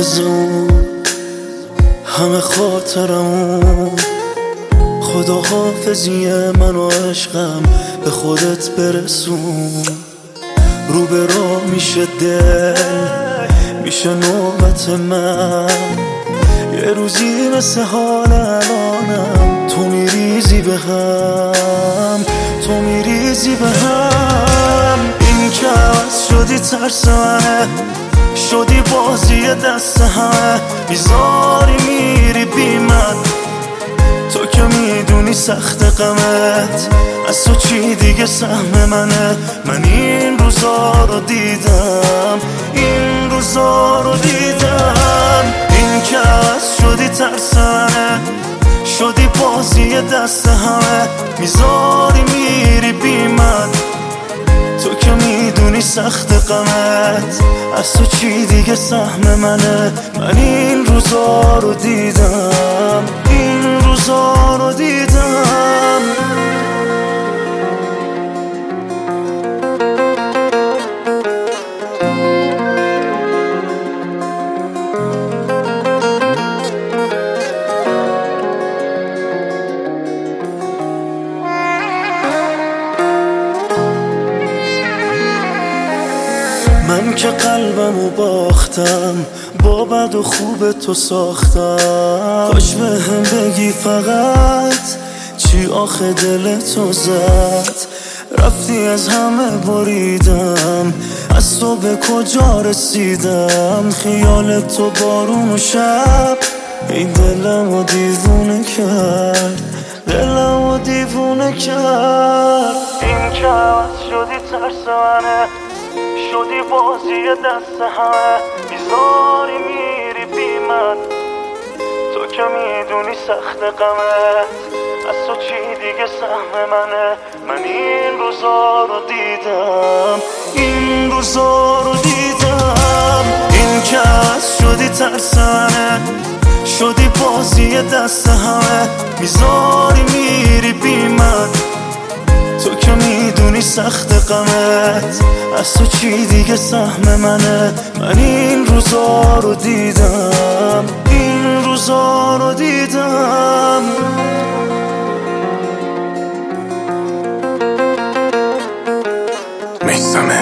حافظمون، همه خاطرمون. خدا حافظی من و عشقم به خودت برسون. رو به راه میشه دل، میشه نوبت من. یه روزی مثل حال الانم تو میریزی به هم، تو میریزی به هم. این که عوض شدی ترس منه، شدی بازی دست همه. میذاری میری بی من، تو که میدونی سخت غمت. از تو چی دیگه سهم منه؟ من این روزا رو دیدم، این روزا رو دیدم. این که عوض شدی ترس منه، شدی بازی دست همه. میذاری میری بی من، تو که میدونی سخت غمت. از تو چی دیگه سهم منه؟ من این روزا رو دیدم، این روزا رو دیدم. من که قلبمو باختم، با بد و خوب تو ساختم. کاش بهم بگی فقط چی آخه دل تو زد. رفتی از همه بریدم، از تو به کجا رسیدم. خیال تو بارون و شب این دلمو دیوونه کرد، دلمو دیوونه کرد. این که عوض شدی ترس منه، شدی بازی دست همه. میذاری میری بی من، تو که میدونی سخت غمت. از تو چی دیگه سهم منه؟ من این روزا رو دیدم، این روزا رو دیدم. این که عوض شدی ترس منه، شدی بازی دست همه. میذاری میری بی من، تو که میدونی سخت غمت. از تو چی دیگه سهم منه؟ من این روزا رو دیدم، این روزا رو دیدم. میثم